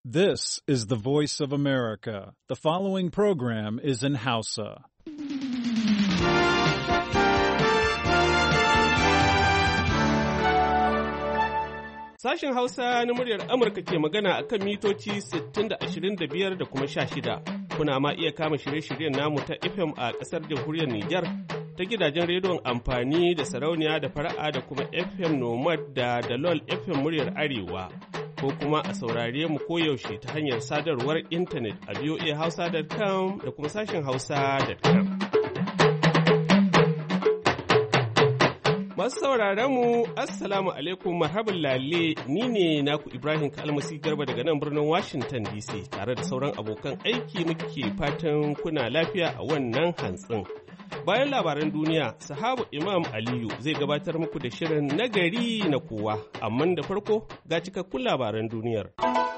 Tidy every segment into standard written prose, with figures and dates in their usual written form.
This is the voice of America. The following program is in Hausa. Sashen Hausa na muryar Amurka ke magana a kan mitoci 60 da 25 da kuma 16. Kuna ma iya kama shirye-shiryen namu ta FM a ƙasar jamhuriyar Nijar ta gidajen rediyon amfani da sarauniya da fara'a da kuma FM Nomad da Dalol FM muryar Arewa. Ko kuma a saurare mu koyaushe ta hanyar sadarwar intanet a voahausa.com da kuma sashen hausa.com. Masu sauraron mu, Assalamu alaikum, marhaban lalle, ni ne naku Ibrahim Kalmasi Garba daga nan birnin Washington DC tare da sauran abokan aiki muke fatan kuna lafiya a wannan hantsin. Bayan labaran duniya, sahabu Imam Aliyu zai gabatar muku da shirin nagari na kowa, amma da farko ga cikakkun labaran duniyar.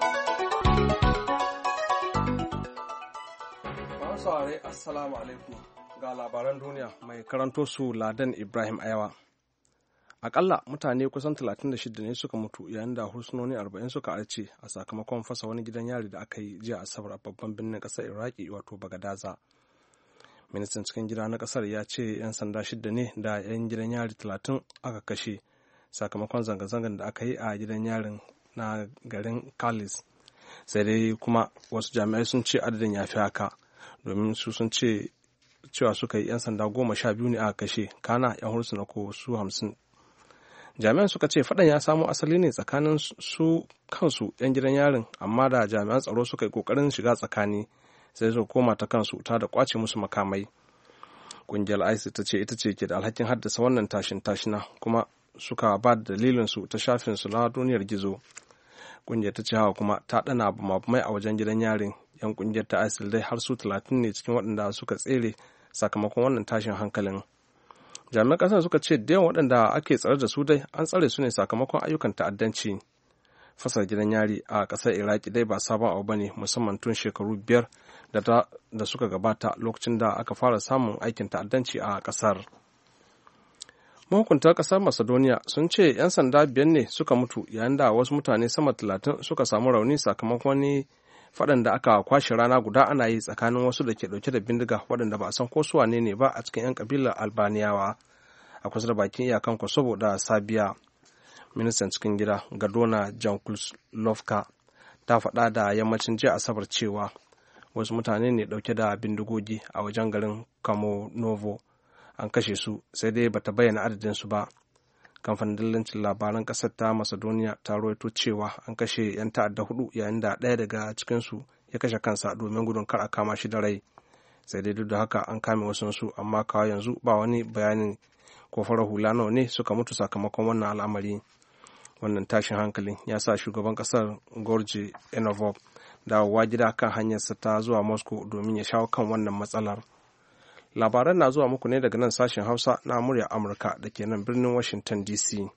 Assalamu alaikum ga labaran duniya mai karanto su Ladan Ibrahim Ayawa. Akalla mutane kusan 36 ne suka mutu yayin da hursunoni 40 suka arce a sakamakon fasa wani gidan yari da aka yi jiya Asabar a babban birnin ƙasar Iraki wato Bagadaza. Ministan cikin gida na kasar ya ce 'yan sanda 6 ne da 'yan gidan yari 30 aka kashe sakamakon zanga-zangar da aka yi a gidan yarin na garin Kalis. Sai dai kuma wasu jami'ai sun ce adadin ya fi haka domin su sun ce cewa suka yi 'yan sanda 12 ne aka kashe kana 'yan hursuna ko su 50. Jami'an suka ce faɗan ya samo asali ne tsakanin su kansu 'yan gidan yarin amma da jami'an tsaro suka yi ƙoƙarin shiga tsakani sai su koma ta kansu ta da kwace musu makamai. Kungiyar ISIS ta ce ita ce ke da alhakin haddasa wannan tashina kuma suka ba da dalilinsu ta shafinsu na duniyar gizo. Kungiyar ta ce hawa kuma ta ɗana bumabumai a wajen gidan yarin. Yan kungiyar ta ISIS dai har su 30 ne cikin waɗanda suka tsere sakamakon wannan tashin hankalin. Jami'an ƙasar suka ce da yawan waɗanda ake tsare da su dai an tsare su ne sakamakon ayyukan ta'addanci. Fasar gidan yari a ƙasar Iraki dai ba sabon abu bane musamman tun shekaru 5 da suka gabata lokacin da aka fara samun aikin ta'addanci a ƙasar. Mahukuntar ƙasar Macedonia sun ce 'yan sanda 5 ne suka mutu yayin da wasu mutane sama 30 suka samu rauni sakamakon wani faɗan da aka kwashe rana guda ana yi tsakanin wasu da ke ɗauke da bindiga waɗanda ba a san ko su wane ne ba a cikin 'yan ƙabilar Albaniyawa a kusa da bakin iyakan Kosovo da Sabiya. Ministan cikin gida Gadona Jankulovka ta faɗa da yammacin jiya Asabar cewa wasu mutane ne ɗauke da bindigogi a wajen garin Kamonovo an kashe su sai dai bata bayyana adadinsu ba. Kamfanin dillancin labaran ƙasar ta Macedonia ta rawaito cewa an kashe 'yan ta'adda 4 yayin da ɗaya daga cikinsu ya kashe kansa domin gudun kar a kama shi da rai. Sai dai duk da haka an kame wasunsu amma kawo yanzu ba wani bayanin ko farar hula nawa ne suka mutu sakamakon wannan al'amari. Wannan tashin hankalin ya sa shugaban kasar George Enovov dawowa gida kan hanyarsa ta zuwa Moscow domin ya shawo kan wannan matsalar. Labaran na zuwa muku ne daga nan sashen Hausa na murya Amurka da ke nan birnin Washington DC.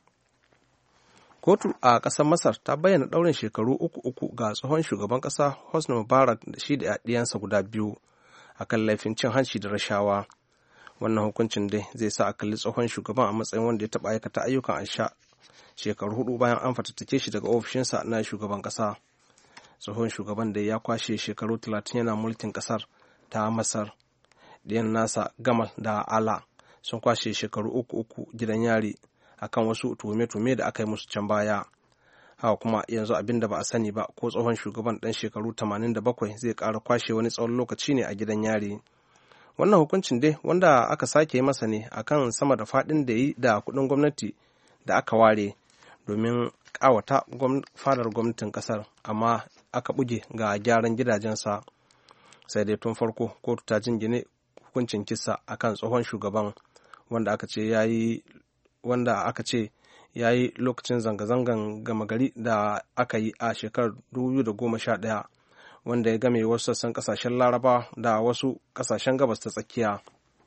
Kotu a ƙasar Masar ta bayyana ɗaurin shekaru 3 ga tsohon shugaban ƙasa Hosni Mubarak da shi da ɗiyansa guda 2 akan laifin cin hanci da rashawa. Wannan hukuncin dai zai sa a kalli tsohon shugaban a matsayin wanda ya taɓa aikata ayyukan asha shekaru 4 bayan an fatattake shi daga ofishinsa na shugaban ƙasa. Tsohon shugaban da ya kwashe shekaru 30 yana mulkin ƙasar ta Masar. Ɗiyan nasa Gamal da Ala sun kwashe shekaru 3 gidan yari akan wasu tuhume-tuhume da aka yi musu can baya. Haka kuma yanzu abin da ba a sani ba ko tsohon shugaban ɗan shekaru 87 zai ƙara kwashe wani tsawon lokaci ne a gidan yari. Wannan hukuncin dai wanda aka sake masa ne akan sama da faɗin da yi da kuɗin gwamnati da aka ware domin ƙawata fadar gwamnatin ƙasar amma aka buge ga gyaran gidajensa. Sai dai tun farko kotu ta jingine hukuncin kisa akan tsohon shugaban wanda aka ce ya yi lokacin zanga-zangan gama gari da aka yi a shekarar 2011 wanda ya game wasu sassan kasashen Laraba da wasu kasashen gabas ta tsakiya.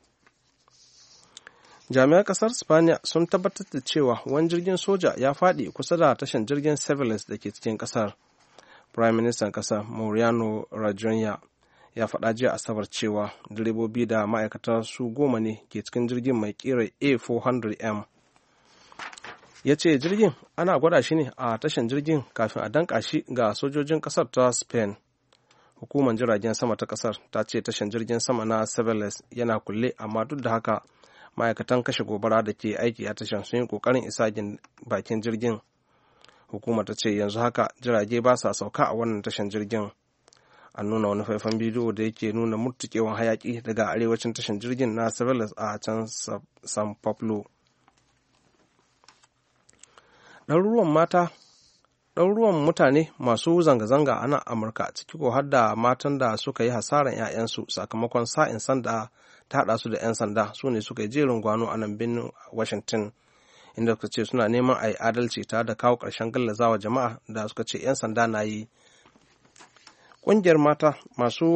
Jami'an kasar Spaniya sun tabbatar da cewa wani jirgin soja ya faɗi kusa da tashan jirgin Severus da ke cikin kasar. Prime Minister kasar Mariano Rajoy ya faɗa jiya Asabar cewa direbobi da ma'aikata su 10 ne ke cikin jirgin mai ƙirar A400M. ya ce jirgin ana gwada shi ne a tashan jirgin kafin a danka shi ga sojojin kasar ta Spain. Hukumar jiragen sama ta kasar ta ce tashan jirgin sama na Sebeles yana kulle, amma duk da haka ma'aikatan kashe gobara da ke aiki a tashan sun yi kokarin isa bakin jirgin. Hukumar ta ce yanzu haka jirage ba sa sauka a wannan tashan jirgin. An nuna wani faifan bidiyo da yake nuna murtukewan hayaki daga arewacin tashan jirgin na Sebeles a can San Pablo. ɗaruruwan mutane masu zanga-zanga a nan Amurka, ciki ko har da matan da suka yi hasaran 'ya'yansu sakamakon sa'in sanda ta haɗa su da 'yan sanda, su ne suka yi jerin gwano a nan birnin Washington, inda suka ce suna neman a yi adalci tare da kawo ƙarshen gallazawa jama'a da suka ce 'yan sanda na yi. Ƙungiyar mata masu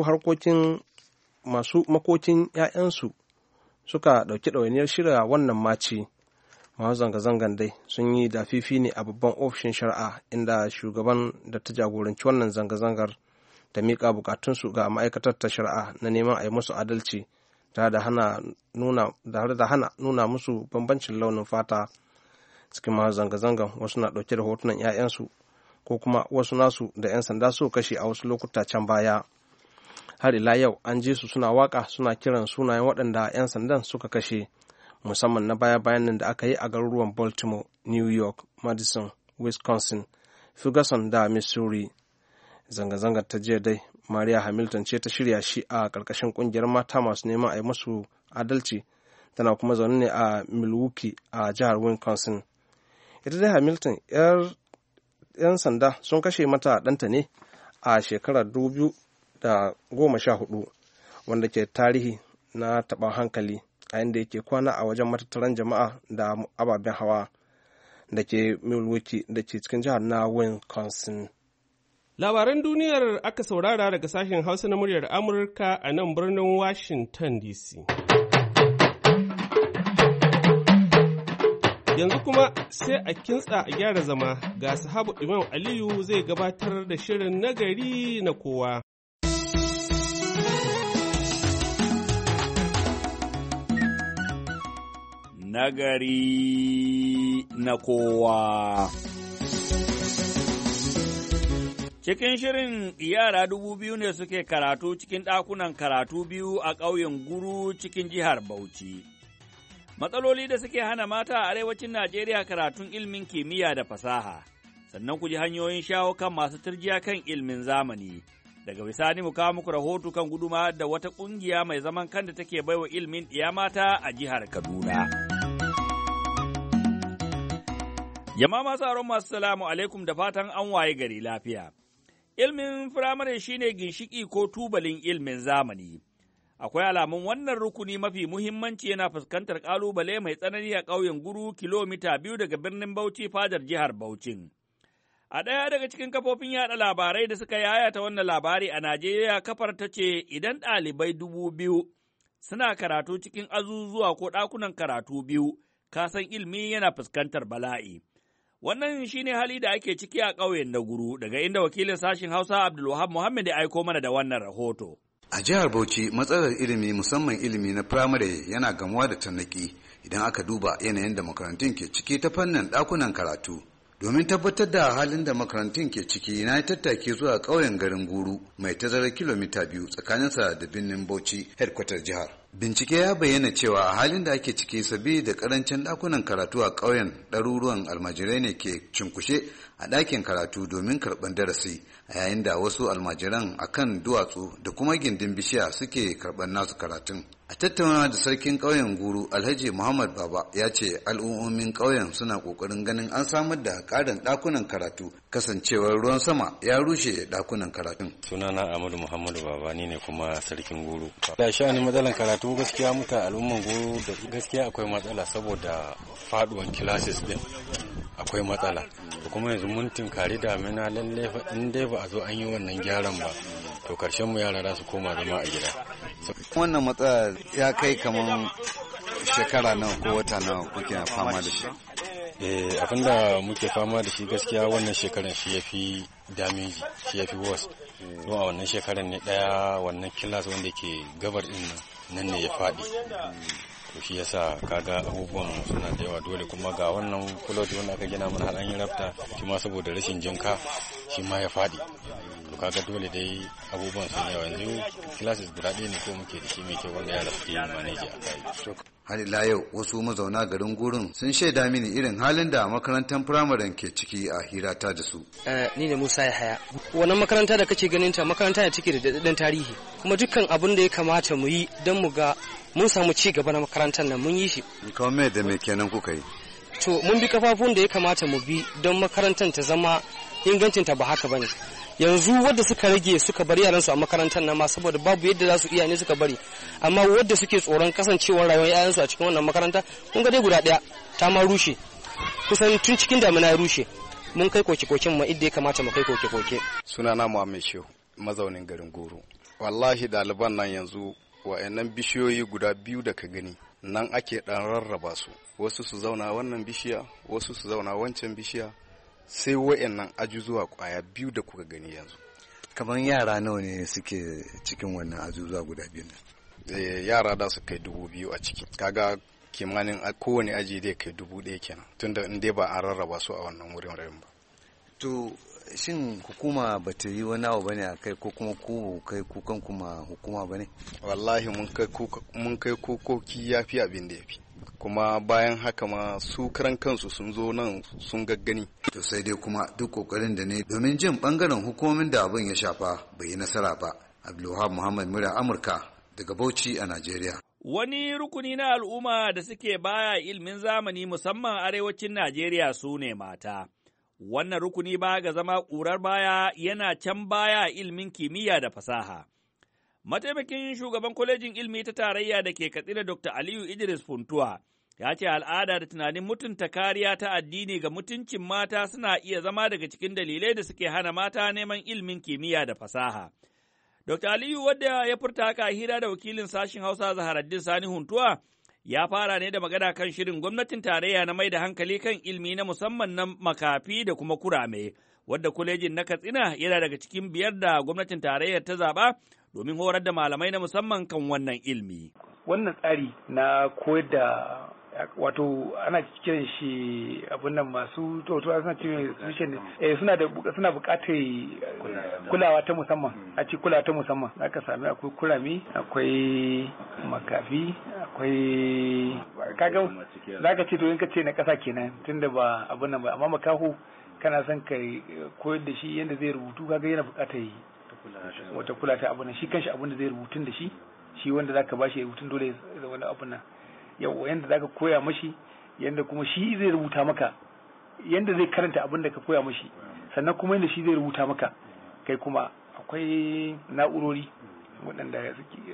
makokin 'ya'yansu suka ɗauki ɗawainiyar shirya wannan maci. Masu zanga-zangan dai sun yi dafifi ne a babban ofishin shari'a, inda shugaban da ta jagoranci wannan zanga-zangar ta miƙa bukatunsu ga ma'aikatar ta shari'a na neman a yi musu adalci tare da hana nuna musu bambancin launin fata. Cikin masu zanga-zangan wasu na ɗauke da hotunan 'ya'yansu ko kuma wasu nasu da 'yan sanda su kashe a wasu lokuta can baya. Har ila yau an ji su suna waka suna kiran sunayen waɗanda 'yan sandan suka kashe, musamman na baya-bayan nan da aka yi a garuruwan Baltimore, New York, Madison, Wisconsin, Ferguson da Missouri. Zanga-zangar ta jiya dai, Maria Hamilton ce ta shirya shi a ƙarƙashin ƙungiyar mata masu neman a yi musu adalci, tana kuma zaune ne a Milwaukee a jihar Wisconsin. Ita dai Hamilton 'yan sanda sun kashe mata ɗanta ne a shekarar 2014, wanda ke tarihi na taɓan hankali, a inda yake kwana a wajen matattaran jama'a da ababen hawa da ke Milwaukee da ke cikin jihar na Wisconsin. Labaran duniyar aka saurara daga sashen Hausa na muryar Amurka a nan birnin Washington DC. Yanzu kuma sai a kintsa a gyara zama, ga sahabu Imam Aliyu zai gabatar da shirin nagari na kowa. Nagari na kowa. Cikin shirin yara 2000 ne suke karatu cikin ɗakunan karatu biyu a ƙauyen Guru cikin jihar Bauchi. Matsaloli da suke hana mata a arewacin Najeriya karatun ilimin kimiyya da fasaha, sannan ku ji hanyoyin shawo kan masu turjiya kan ilimin zamani. Daga bisani mu kawo muku rahoto kan guduma da wata ƙungiya mai zaman kanta take baiwa ilimin ɗiya mata a jihar Kaduna. Jama'a masu aron masu salamu alaikum da fatan an waye gari lafiya. Ilimin firamare shine ginshiki ko tubalin ilimin zamani. Akwai alamun wannan rukuni mafi muhimmanci yana fuskantar ƙalubale mai tsanani a ƙauyen Guru, kilomita 2 daga birnin Bauchi fadar jihar Bauchin. A ɗaya daga cikin kafofin yaɗa labarai da suka yayata wannan labari a Najeriya, kafar ta ce idan ɗalibai 2000 suna karatu cikin azuzuwa ko ɗakunan karatu biyu, kasan ilimi yana fuskantar bala'i. Wannan shi ne hali da ake ciki a ƙauyen na Guru, daga inda wakilin sashen Hausa Abdulwahab Muhammad ya aiko mana da wannan rahoto. A jihar Bauchi matsalar ilimi musamman ilimi na firamare yana gamuwa da tarnaƙi idan aka duba yanayin da makarantun ke ciki ta fannin ɗakunan karatu. Domin tabbatar da halin da makarantun ke ciki na yi tattaki zuwa ƙauyen garin Guru mai tazarar kilomita 2 tsakaninsa da birnin Bauchi headquarter jihar. Bincike ya bayyana cewa a halin da ake ciki sabi da ƙarancin ɗakunan karatu a ƙauyen ɗaruruwan almajirai ne ke cinkushe a ɗakin karatu domin karɓar darasi, a yayin da wasu almajiran a kan duwatsu da kuma gindin bishiya suke karɓar nasu karatun. A tattaunawa da sarkin ƙauyen Guru Alhaji Muhammad Baba ya ce al'ummomin ƙauyen suna ƙoƙarin ganin an samar da ƙarin ɗakunan karatu kasancewar ruwan sama ya rushe ɗakunan karatun. Sunana Ahmadu Muhammadu Baba, ni ne kuma sarkin Guru. Da sha'anin matsalan karatu gaskiya al'umman Guru da gaskiya akwai matsala saboda faduwan classes din. Akwai matsala. Da kuma yanzu mun tinkari damina lalle in dai ba a zo an yi wannan gyaran ba, to karshen mu yara za su koma zama a gida. Wannan matsala ya kai kaman shekara nawa ko wata nawa kuke fama da shi? Abinda muke fama da shi gaskiya wannan shekaran shi ya fi damage, shi ya fi worse. Don a wannan shekaran ne ɗaya wannan kilas wanda ke gabar din nan ne ya faɗi. to shi yasa kaga abubuwan suna da yawa dole kuma ga wannan kulot wanda aka gina mana har an yi rafta shi ma saboda rashin jinka shi ma ya faɗi to kaga dole dai abubuwan sun yawa yanzu classes guda ɗaya ne ko muke da shi mai kyau wanda yara suke yin manage a kai. Har ila yau wasu mazauna garin gurin sun shaida mini irin halin da makarantar firamaren ke ciki a hirata da su. Ni ne Musa Yahaya. Wannan makaranta da kake ganin ta makaranta ne take da daɗaɗɗen tarihi kuma dukkan abin da ya kamata mu yi don mu ga mun samu ci gaba na makarantar nan mun yi shi. Kawai me da me kenan kuka yi? To mun bi kafafun da ya kamata mu bi don makarantar ta zama ingancinta ba haka bane. Yanzu wadda suka rage suka bar yaransu a makarantar nan ma saboda babu yadda za su iya ne suka bari amma wadda suke tsoron kasancewar rayuwar yayansu a cikin wannan makaranta kun ga dai guda ɗaya ta ma rushe kusan tun cikin damina ya rushe mun kai koke-koken ma idda ya kamata mu kai koke-koke. Sunana Muhammad Shehu mazaunin garin Goro. Wallahi ɗaliban nan yanzu wa'annan bishiyoyi guda biyu da ka gani nan ake ɗan rarraba su wasu su zauna wannan bishiya wasu su zauna wancan bishiya sai wa'annan ajuzuwa kwaya biyu da kuka gani yanzu. Kamar yara nawa ne suke cikin wannan ajuzuwa guda biyu ne? Yara da su kai 2000 a ciki kaga kimanin kowane aji dai kai 1000 kenan tunda in dai ba an rarraba su a wannan wurin ba. To shin hukuma ba ta yi wani abu bane a kai ko kuma ku kai kukan kuma hukuma bane? Wallahi mun kai kokoki yafi abin da yafi kuma bayan haka ma su karan kansu sun zo nan sun gaggani. To sai dai kuma duk kokarin da ne domin jin bangaren hukumomin da abin ya shafa bai yi nasara ba. Abdulwahab Muhammad murya Amurka daga Bauchi a Najeriya. Wani rukuni na al'umma da suke baya ilimin zamani musamman arewacin Najeriya su ne mata. Wannan rukuni ba ga zama ƙurar baya yana can baya ilimin kimiyya da fasaha. Mataimakin shugaban kwalejin ilimi ta tarayya da ke Katsina Dr. Aliyu Idris Funtuwa ya ce al'ada da tunanin mutunta kariya ta addini ga mutuncin mata suna iya zama daga cikin dalilai da suke hana mata neman ilimin kimiyya da fasaha. Dr. Aliyu wadda ya furta haka hira da wakilin sashen Hausa Zaharaddin Sani Huntuwa ya fara ne da magana kan shirin gwamnatin tarayya na mai da hankali kan ilimi na musamman na makafi da kuma kurame, wadda kwalejin na Katsina yana daga cikin 5 da gwamnatin tarayyar ta zaɓa domin horar da malamai na musamman kan wannan ilimi. Wannan tsari na koyar da wato ana kiran shi abin nan masu totuwa suna cikin suna bukatar kulawa ta musamman a ci kulawa ta musamman aka sami akwai kurami akwai makafi akwai kaga zaka ce to in ka ce na kasa kenan tunda ba abin nan ba amma makaho kana son ka koyar da shi yadda zai rubutu kaga yana bukatar wata kula ta abin nan shi kanshi abin da zai rubutun da shi wanda zaka bashi rubutun dole da wani abin nan yau yanda zaka koya mashi yanda kuma shi zai rubuta maka yanda zai karanta abin da ka koya mashi sannan kuma yanda shi zai rubuta maka kai kuma akwai na'urori waɗanda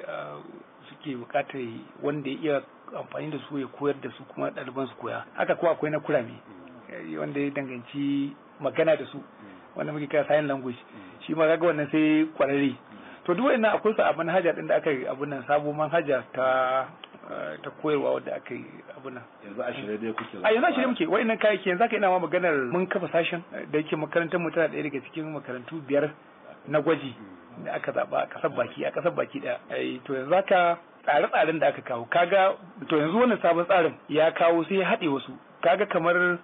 suke bukatar wanda ya iya amfani da su ya koyar da su kuma ɗaliban su koya haka kuma akwai na kurame wanda ya danganci magana da su wanda muke kira sign language shi ma kaga wannan sai kwararre to duk wannan akwai su a manhaja din da aka yi abun nan sabo manhaja ta koyarwa wadda aka yi abun nan yanzu a shirye dai kuke a yanzu a shirye muke wa'annan kayayyaki yanzu aka ina ma maganar mun kafa sashen da yake makarantar mu tana ɗaya daga cikin makarantu 5 na gwaji da aka zaba a kasar baki daya to yanzu haka tsare-tsaren da aka kawo kaga to yanzu wannan sabon tsarin ya kawo sai ya haɗe wasu kaga kamar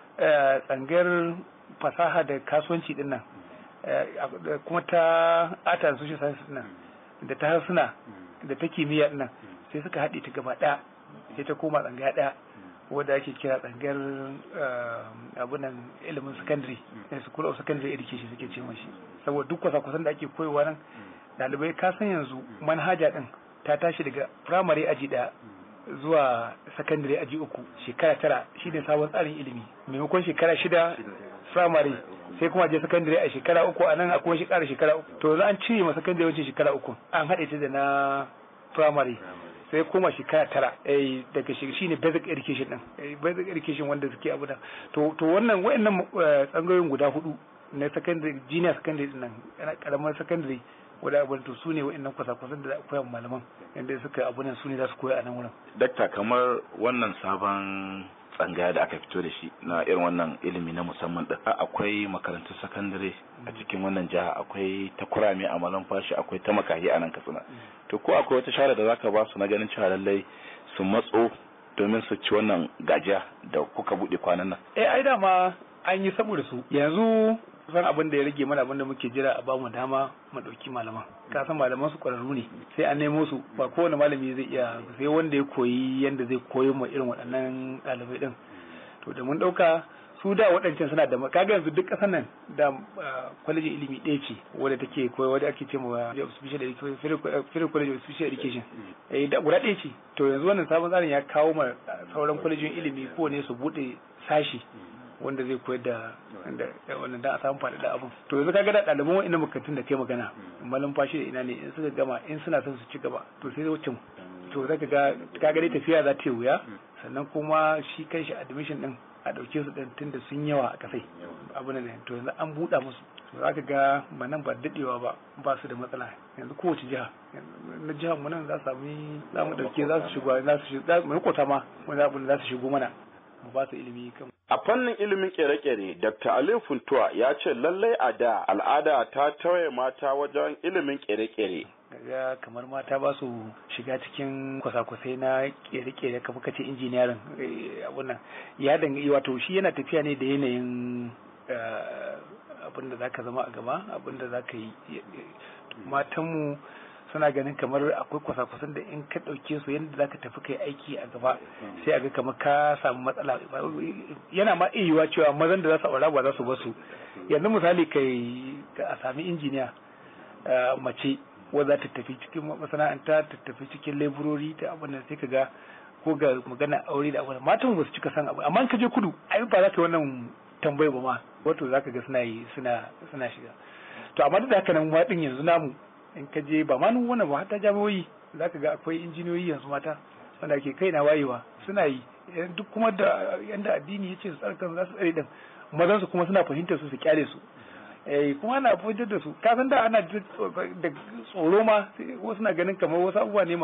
tsangar fasaha da kasuwanci din nan kuma ta art and social science din nan da ta harsuna da ta kimiyya din nan sai suka haɗe ta gaba ɗaya sai ta koma tsangaya ɗaya wadda ake kira tsangar abunan ilimin secondary school of secondary education suke ce mashi saboda duk kwasa-kwasan da ake koyowa nan ɗalibai ka san yanzu manhaja din ta tashi daga primary aji 1 zuwa secondary aji 3 shekara 9 shine sabon tsarin ilimi maimakon shekara 6 primary sai kuma je secondary a shekara 3 a nan akwai shekara 3 to yanzu an cire ma secondary wancan shekara 3 an haɗe ta da na primary sai kuma shekara 9 daga shine basic education din basic education wanda suke abu da to wannan wayannan tsangayoyin guda 4 na secondary junior secondary din nan karamar secondary wadda abin to su ne wa'annan kwasa-kwasan da koya malaman inda suka abu nan su ne za su koya a nan wurin. Dakta kamar wannan sabon tsangaya da aka fito da shi na irin wannan ilimi na musamman din. Akwai makarantun sakandare a cikin wannan jiha, akwai ta kurame a Malumfashi, akwai ta makahi a nan Katsina. To ko akwai wata shawara da zaka ba su na ganin cewa lallai su matso domin su ci wannan gajiya da kuka bude kwanan nan? Ai dama an yi saboda su. Yanzu san abin da ya rage mana, abin da muke jira a bamu dama mu dauki malaman. Ka san malaman su kwararru ne, sai an nemo su, ba kowane malami zai iya, sai wanda ya koyi yanda zai koyo mu irin waɗannan ɗalibai din. To da mun dauka su da waɗancan suna da, kaga yanzu duk ƙasar nan da kwalejin ilimi ɗaya ce wadda take koyo, wadda ake ce ma Federal College of Special Education, da guda ɗaya ce. To yanzu wannan sabon tsarin ya kawo ma sauran kwalejin ilimi kowane su buɗe sashi wanda zai koyar da wannan da a samu faɗaɗa abin. To yanzu kaga da ɗaliban wa'annan makarantun da kai magana Malumfashi da ina ne, in suka gama in suna son su ci gaba to sai wucin, to zaka ga kaga dai tafiya za ta yi wuya, sannan kuma shi kanshi admission din a ɗauke su ɗin tunda sun yawa a kasai abu ne. To yanzu an buɗa musu, to zaka ga ba nan ba daɗewa ba su da matsala. Yanzu kowace jiha na jihar mu nan za mu ɗauke, za su shigo, mu kota ma wani abu da za su shigo mana mu ba su ilimi kan. A fannin ilimin kere-kere, Dr. Aliyu Funtuwa ya ce lallai a da al'ada ta tauye mata wajen ilimin kere-kere. Kaga kamar mata ba su shiga cikin kwasa-kwasai na kere-kere kamar kace injiniyarin abun nan. Ya dangi wato shi yana tafiya ne da yanayin abin da zaka zama a gaba, abin da zaka yi. Matanmu suna ganin kamar akwai kwasa-kwasan da in ka ɗauke su yadda za ka tafi kai aiki a gaba sai a ga kamar ka samu matsala. Yana ma iya cewa mazan da za su aura ba za su basu. Yanzu misali kai a sami injiniya mace wadda ta tafi cikin masana'anta, ta tafi cikin leburori ta abin da sai ka ga ko ga magana aure da abin matan ba su cika san abu, amma in ka je kudu ai ba za ka yi wannan tambayi ba ma, wato za ka ga suna shiga. To amma duk da haka nan waɗin yanzu namu in ka je ba ma wannan ba, hatta jami'o'i za ka ga akwai injiniyoyi yanzu mata wanda ke kai na wayewa suna yi, duk kuma da yanda addini ya ce su tsarkan za su tsare din, mazan su kuma suna fahimtar su kyale su, kuma ana fahimtar da su. Ka san da ana da tsoro ma, wasu na ganin kamar wasu abubuwa ne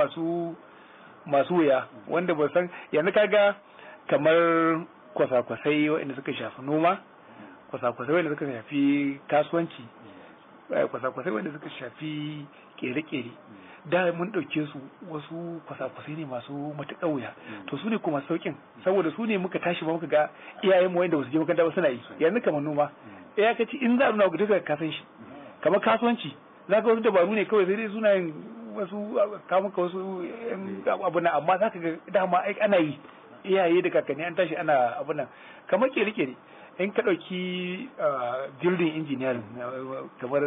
masu wuya wanda ba san. Yanzu kaga kamar kwasa-kwasai waɗanda suka shafi noma, kwasa-kwasai waɗanda suka shafi kasuwanci, kwasa-kwasai wanda suka shafi kere-kere, da mun ɗauke su wasu kwasa-kwasai ne masu matuƙar wuya. To su ne kuma sauƙin, saboda su ne muka tashi ba muka ga iyayenmu wanda ba su je makaranta ba suna yi. Yanzu kamar noma, ya kaci in za a nuna duka ka san shi. Kamar kasuwanci za ka wasu dabaru ne kawai, sai dai suna yin wasu kamuka wasu abu na, amma za ka ga dama ana yi, iyaye da kakanni an tashi ana abu nan. Kamar kere-kere in ka ɗauki building engineering, kamar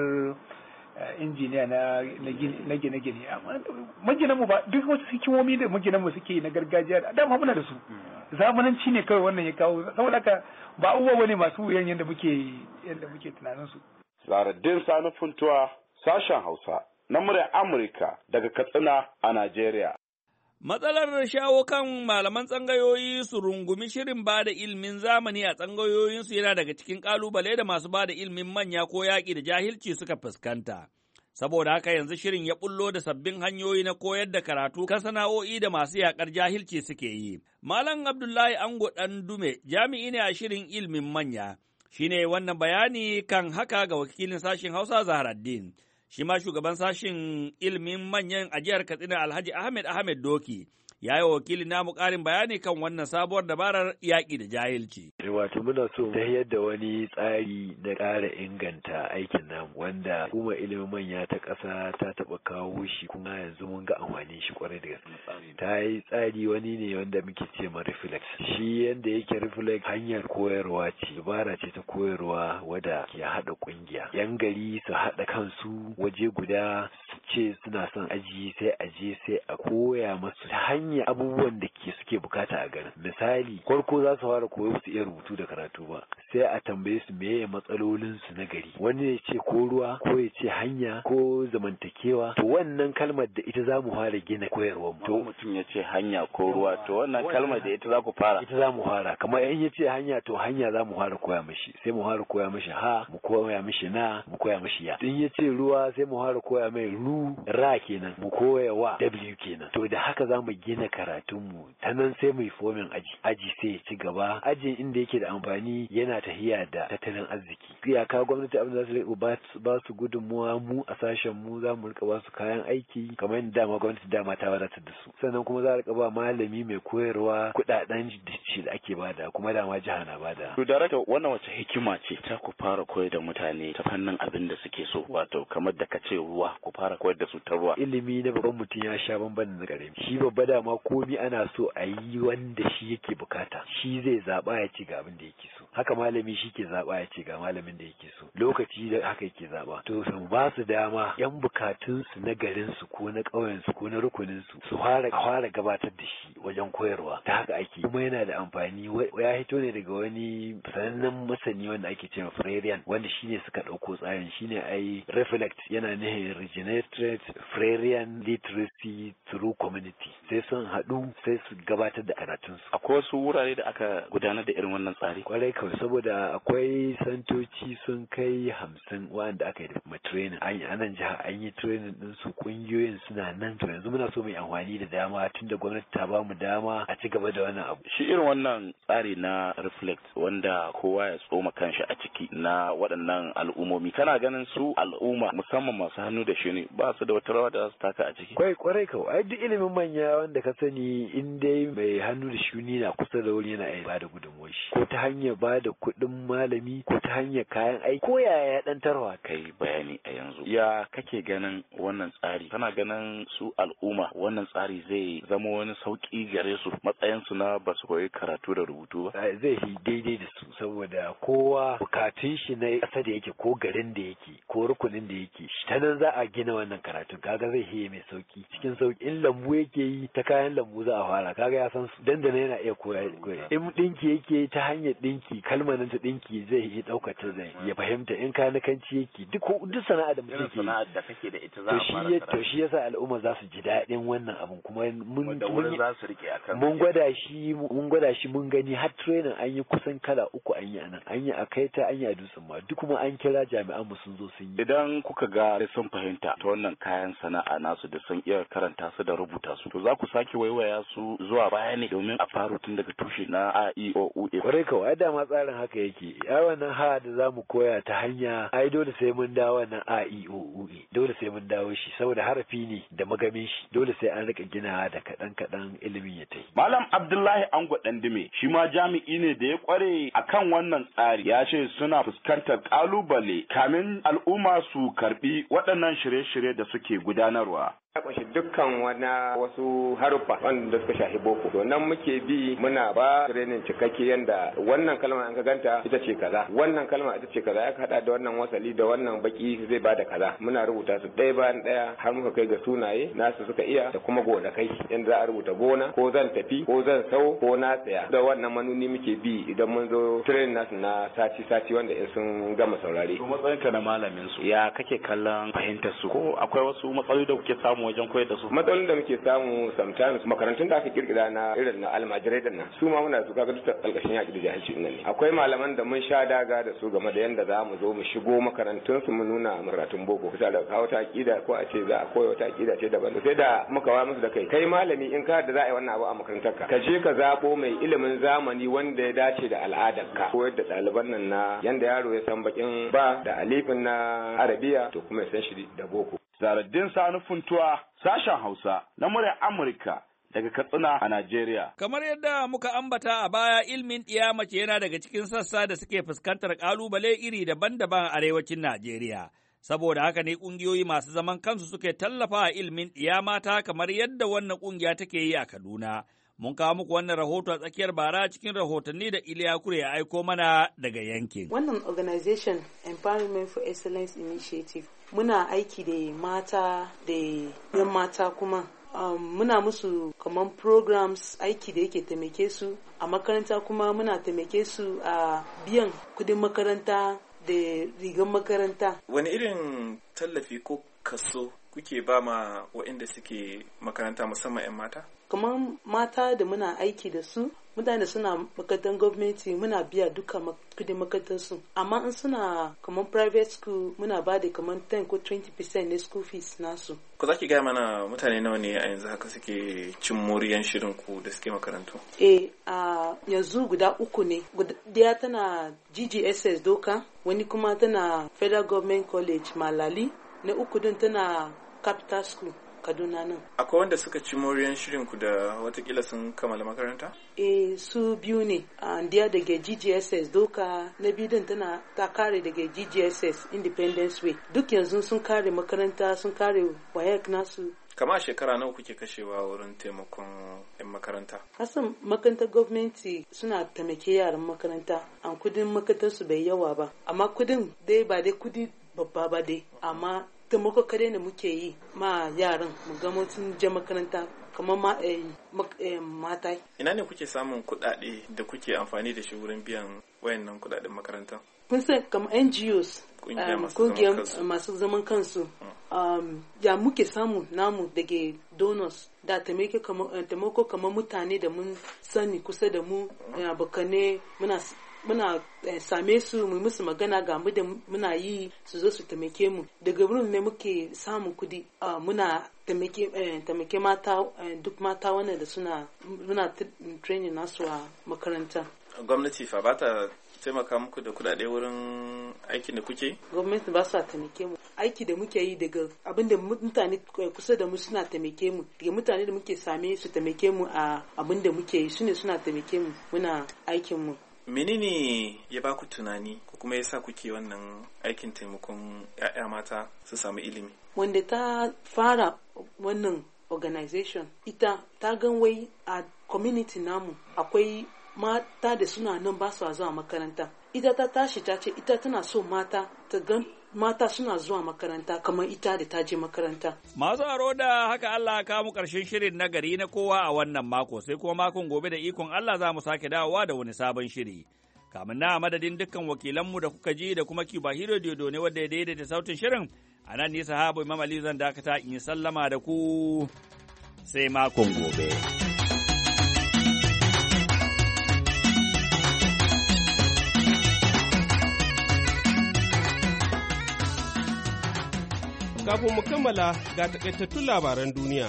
injiniya na gine-gine, maginan mu ba duk wasu hikimomi da maginan mu suke na gargajiya da dama muna da su. Zamananci ne kawai wannan ya kawo, saboda haka ba abubuwa ne masu wuyan yadda muke tunanin su. Zahraddeen Sani Funtuwa, sashen Hausa na muryar Amurka daga Katsina a Najeriya. Matsalar shawo kan malaman tsangayoyi su rungumi shirin ba da ilimin zamani a tsangayoyinsu yana daga cikin ƙalubale da masu ba da ilimin manya ko yaƙi da jahilci suka fuskanta. Saboda haka yanzu shirin ya bullo da sabbin hanyoyi na koyar da karatu kan sana'o'i da masu yaƙar jahilci suke yi. Malam Abdullahi Ango Ɗandume jami'i ne a shirin ilimin manya. Shi ne wannan bayani kan haka ga wakilin sashen Hausa Zahraddeen. Shi ma shugaban sashen ilimin manyan a jihar Katsina Alhaji Ahmed Doki ya yi wakilin namu ƙarin bayani kan wannan sabuwar dabarar yaƙi da jahilci. Wato muna so ta yadda wani tsari na ƙara inganta aikin namu wanda kuma ilimin manya ta ƙasa ta taɓa kawo shi kuma yanzu mun ga amfanin shi ƙwarai da gaske. Ta yi tsari wani ne wanda muke ce ma Reflect. Shi yanda yake Reflect hanyar koyarwa ce, dabara ce ta koyarwa wadda ke haɗa ƙungiya. Yan gari su haɗa kansu waje guda su ce suna son aji sai a je sai a koya masu ta hanyar abubuwan da suke bukata a garin. Misali, farko za su fara koyo su iya rubutu da karatu ba, sai a tambaye su meye matsalolin su na gari. Wani ya ce ko ruwa, ko ya ce hanya, ko zamantakewa. To wannan kalmar da ita za mu fara gina koyarwar mu. To mutum ya ce hanya ko ruwa, to wannan kalmar da ita za ku fara. Ita za mu fara. Kamar in ya ce hanya, to hanya za mu fara koya mishi. Sai mu fara koya mishi ha, mu koya mishi na, mu koya mishi ya. In ya ce ruwa, sai mu fara koya mai ruwa U ra kenan mu koya wa W kenan. To da haka za mu gina karatunmu ta nan sai mu yi fomin aji sai ya ci gaba. Ajin inda yake da amfani yana tahiya da tattalin arziki. Iyaka gwamnati abin da za su ba su gudunmuwa mu a sashen mu za mu rika ba su kayan aiki kamar yadda dama gwamnati dama ta wadatar da su. Sannan kuma za a rika ba malami mai koyarwa kuɗaɗen da ake bada kuma dama jiha na bada. To darakta wannan wace hikima ce ta ku fara koyar da mutane ta fannin abin da suke so wato kamar da kace ruwa ku fara koyar da su ta ruwa. Ilimi na babban mutum ya sha bamban da karami. Shi babba dama komi ana so a yi wanda shi yake bukata. Shi zai zaba ya ci ga abin da yake so. Haka malami shi ke zaba ya ci ga malamin da yake so. Lokaci da haka yake zaba. To su ba su dama yan bukatun su na garin su ko na ƙauyen su ko na rukunin su fara gabatar da shi wajen koyarwa. Ta haka ake kuma yana da amfani ya hito ne daga wani sanannen masani wanda ake cewa Freudian wanda shine suka dauko tsarin shine ai reflect yana nihin regenerated Freudian literacy through community sai sun haɗu sai su gabatar da karatun su. Akwai wasu wurare da aka gudanar da irin wannan tsari? Kwarai kawai saboda akwai santoci sun kai 50 wanda aka yi da training a nan jiha an yi training din su kungiyoyin suna nan to yanzu muna so mu yi amfani da dama tunda gwamnati ta ba mu dama a ci gaba da wannan abu. Shi irin wannan tsari na reflect wanda kowa ya tsoma kanshi a ciki na waɗannan al'ummomi kana ganin su al'umma musamman masu hannu da shi ne ba su da wata rawa da za su taka a ciki? Kwarai kawai ai duk ilimin manya wanda ka sani in dai mai hannu da shuni na kusa da wuri yana iya bada gudunmuwar shi ko ta hanyar bada kuɗin malami ko ta hanyar kayan aiki ko yaya dan tarwa. Kai bayani a yanzu ya kake ganin wannan tsari kana ganin su al'umma wannan tsari zai zama wani sauki gare su matsayin su na ba su koyi karatu da rubutu ba? Zai yi daidai da su saboda kowa bukatun shi na ƙasa da yake ko garin da yake ko rukunin da yake ta nan za a gina wannan karatun kaga zai yi mai sauki cikin sauki in lambu yake yi ta kayan lambu za a fara kaga ya san su dandana yana iya koya in dinki yake ta hanyar dinki kalmanin ta dinki zai yi daukar ta zai ya fahimta in kanikanci yake duk sana'a da mutum ke sana'ar da kake da ita za a fara to shi yasa al'umma za su ji daɗin wannan abun kuma mun za su rike akan mun gwada shi mun gani har training an yi kusan kala 3 an yi anan an yi a Kaita an yi a Dutsen ma duk kuma an kira jami'an mu sun zo sun yi. Idan kuka ga sun fahimta ta wannan kayan sana'a nasu da sun iya karanta su da rubuta su to za ku sake waiwaya su zuwa baya ne domin a faro tun daga tushe na A E O U E. Kwarai kawai dama tsarin haka yake ya wannan ha da za mu koya ta hanya ai dole sai mun dawo wannan A E O U E dole sai mun dawo shi saboda harafi ne da magamin shi dole sai an rika ginawa da kaɗan ilimin ya tafi. Malam Abdullahi Ango Dandime shi ma jami'i ne da ya kware akan wannan tsari ya ce suna fuskantar kalubale kamin al'umma su karbi waɗannan shirye-shirye da suke gudanarwa. Ya kunshi dukkan wasu haruffa wanda suka shafi boko to nan muke bi muna ba training cikakke yanda wannan kalma an ka ganta ita ce kaza wannan kalma ita ce kaza ya hada da wannan wasali da wannan baki zai bada kaza muna rubuta su ɗaya bayan ɗaya har muka kai ga sunaye nasu suka iya da kuma gonakai yanda za a rubuta gona ko zan tafi ko zan sau ko na tsaya da wannan manuni muke bi idan mun zo training nasu na sati wanda in sun gama saurare. To matsayinka na malamin su ya kake kallon fahimtar su ko akwai wasu matsaloli da kuke samu wajen koyar da su? Matsalolin da muke samu sometimes makarantun da aka kirkira na irin na almajirai din nan su ma muna su kaga duk alƙashin yaƙi da jahilci din ne. Akwai malaman da mun sha daga da su game da yanda za mu zo mu shigo makarantun su mu nuna karatun boko kusa da kawo ta aqida ko a ce za a koya wata aqida ce daban sai da muka wa musu da kai malami in ka da za a yi wannan abu a makarantarka ka je ka zabo mai ilimin zamani wanda ya dace da al'adarka koyar da ɗaliban nan na yanda yaro ya san bakin ba da alifin na arabiya to kuma ya san shi da boko. Zaraddin Sani Funtuwa, sashen Hausa na muryar Amurka daga Katsina a Najeriya. Kamar yadda muka ambata a baya ilmin mace yana daga cikin sassa da suke fuskantar ƙalubale iri daban-daban a arewacin Najeriya. Saboda haka ne ƙungiyoyi masu zaman kansu suke tallafa a ilmin mata kamar yadda wannan ƙungiya take yi a Kaduna. Mun kawo muku wannan rahoto a tsakiyar bara cikin rahotanni da Iliya Kure ya aiko mana daga yankin. Wannan organization Empowerment for Excellence Initiative muna aiki da mata da yan mata kuma muna musu kaman programs aiki da yake taimake su a makaranta kuma muna taimake su a biyan kudin makaranta da rigar makaranta. Wani irin tallafi ko kaso kuke ba ma waɗanda suke makaranta musamman 'yan mata? Kamar mata da muna aiki da su mutane suna makarantar gwamnati muna biya duka kudin makarantar su, amma in suna kamar private school muna ba da kamar 10 ko 20% na school fees nasu. Ku za ki gaya mana mutane nawa ne a yanzu haka suke cin moriyan shirin ku da suke makarantu? A yanzu guda 3 ne, daya tana GGSS Doka, wani kuma tana Federal Government College Malali, na 3 din tana Capital School Kaduna nan. Akwai wanda suka ci moriyan shirin ku da watakila sun kammala makaranta? Su biyu ne. Diya daga GGSS Doka, na biyu din ta kare daga GGSS Independence Way. Duk yanzu sun kare makaranta, sun kare WAEC nasu. Kama shekara nawa kuke kashewa wurin taimakon 'yan makaranta? Kasan makarantar gwamnati suna taimake yaran makaranta, an kudin makarantar su bai yawa ba, amma kudin dai ba dai kudi babba ba dai, amma taimako kadai da muke yi ma yaran mu ga mutum je makaranta kamar mata. Ina ne kuke samun kuɗaɗe da kuke amfani da shi wurin biyan wayannan kuɗaɗen makaranta? Kun san kamar NGOs, kungiyar masu zaman kansu, ya muke samu namu daga donors da taimako kamar mutane da mun sani kusa da mu, abokane muna same su mu musu magana ga mu da muna yi su zo su taimake mu, daga wurin ne muke samun kudi, muna taimake mata, duk mata wanda da muna training nasu a makaranta. Gwamnati fa ba ta taimaka muku da kudade wurin aikin da kuke? Gwamnati ba su taimake mu, aiki da muke yi daga abinda mutane kusa da mu suna taimake mu, daga mutane da muke same su taimake mu a abinda muke yi, sune suna taimake mu muna aikin mu. Menene ya ba ku tunani ko kuma yasa kuke wannan aikin taimakon 'ya'ya mata su samu ilimi? Wanda ta fara wannan organization ita ta gan wai a community namu akwai mata da suna nan ba su zuwa makaranta. Ita ta tashi ta ce ita tana so mata ta gan mata suna zuwa makaranta kamar ita da ta je makaranta. Masu aro da haka Allah ka mu ƙarshen shirin na gari na kowa a wannan mako, sai kuma makon gobe da ikon Allah za mu sake dawowa da wani sabon shiri. Kamin na madadin dukkan wakilanmu da kuka ji da kuma Kiba Hiro Diodo ne wadda ya daidaita sautin shirin, a nan ne sahabu Imam Ali zan dakata in yi sallama da ku sai makon gobe. Kafin mu kammala ga takaitattun labaran duniya.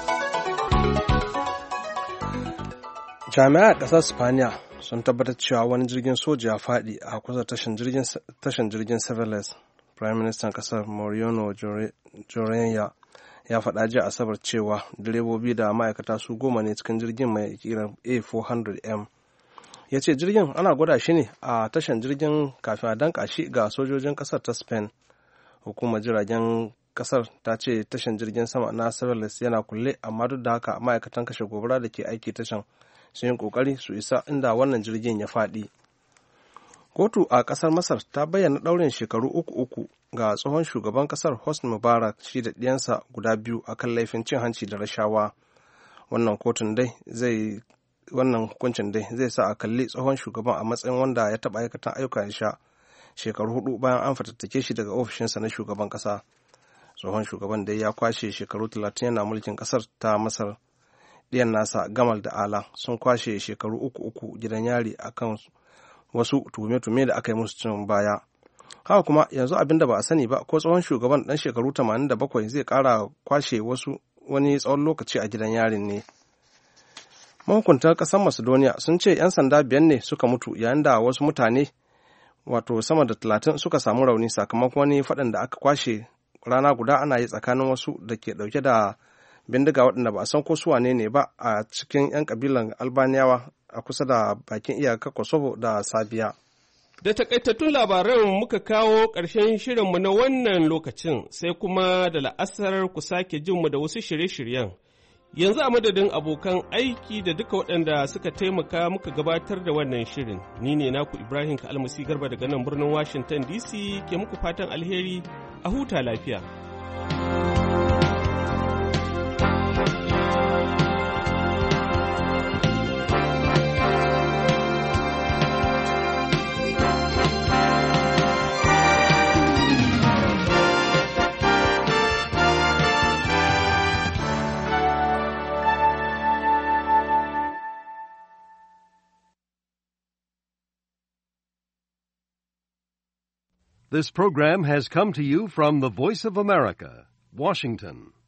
Jami'ai a ƙasar Spaniya sun tabbatar cewa wani jirgin soja ya faɗi a kusa tashan jirgin Severus. Prime Minister ƙasar Mariano Jorenya ya faɗa jiya Asabar cewa direbobi da ma'aikata su 10 ne cikin jirgin mai kiran A400M. Ya ce jirgin ana gwada shi ne a tashan jirgin kafin a danka shi ga sojojin ƙasar ta Spain. Hukumar jiragen kasar ta ce tashan jirgin sama na Severus yana kulle, amma duk da haka ma'aikatan kashe gobara da ke aiki tashan sun yi kokari su isa inda wannan jirgin ya faɗi. Kotu a ƙasar Masar ta bayyana ɗaurin shekaru 3 ga tsohon shugaban ƙasar Hosni Mubarak shi da ɗiyansa guda 2 akan laifin cin hanci da rashawa. Wannan hukuncin dai zai sa a kalli tsohon shugaban a matsayin wanda ya taɓa aikatan ayyukan sha shekaru 4 bayan an fatattake shi daga ofishinsa na shugaban ƙasa. Tsohon shugaban dai ya kwashe shekaru 30 yana mulkin ƙasar ta Masar. Ɗiyan nasa Gamal da Ala sun kwashe shekaru 3 gidan yari akan wasu tuhume-tuhume da aka yi musu cin baya. Haka kuma yanzu abin da ba a sani ba ko tsohon shugaban ɗan shekaru 87 zai ƙara kwashe wani tsawon lokaci a gidan yarin ne. Mahukuntar ƙasar Macedonia sun ce 'yan sanda 5 ne suka mutu yayin da wasu mutane wato sama da 30 suka samu rauni sakamakon wani faɗan da aka kwashe rana guda ana yi tsakanin wasu da ke ɗauke da bindiga waɗanda ba a san ko su wane ne ba a cikin 'yan ƙabilan Albaniyawa a kusa da bakin iyakar Kosovo da Sabiya. Da takaitattun labaran muka kawo ƙarshen shirinmu na wannan lokacin, sai kuma da la'asar ku sake jinmu da wasu shirye-shiryen. Yanzu a madadin abokan aiki da duka waɗanda suka taimaka muka gabatar da wannan shirin, ni ne naku Ibrahim Kalmasi Garba daga nan birnin Washington DC ke muku fatan alheri, a huta lafiya. This program has come to you from the Voice of America, Washington.